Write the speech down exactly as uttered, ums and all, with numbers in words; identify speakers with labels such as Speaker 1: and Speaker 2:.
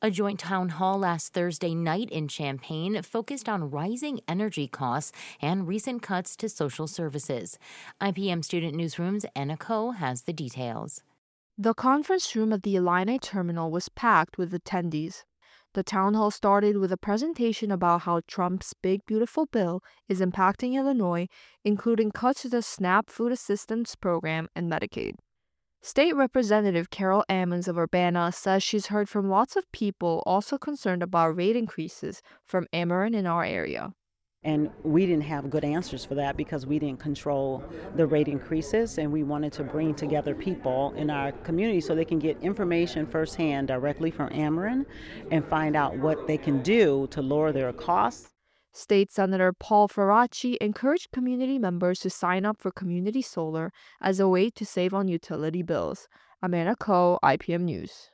Speaker 1: A joint town hall last Thursday night in Champaign focused on rising energy costs and recent cuts to social services. I P M Student Newsroom's Anna Coe has the details.
Speaker 2: The conference room at the Illini Terminal was packed with attendees. The town hall started with a presentation about how Trump's Big Beautiful Bill is impacting Illinois, including cuts to the SNAP food assistance program and Medicaid. State Representative Carol Ammons of Urbana says she's heard from lots of people also concerned about rate increases from Ameren in our area.
Speaker 3: And we didn't have good answers for that because we didn't control the rate increases, and we wanted to bring together people in our community so they can get information firsthand directly from Ameren and find out what they can do to lower their costs.
Speaker 2: State Senator Paul Faraci encouraged community members to sign up for community solar as a way to save on utility bills. Amanda Coe, I P M News.